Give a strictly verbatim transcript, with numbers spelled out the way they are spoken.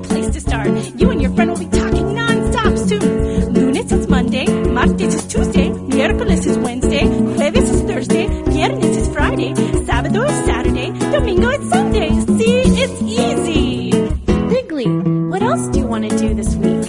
great place to start. You and your friend will be talking non-stop soon. Lunes is Monday, martes is Tuesday, miércoles is Wednesday, jueves is Thursday, viernes is Friday, sábado is Saturday, domingo is Sunday. See, it's easy. Wrigley, what else do you want to do this week?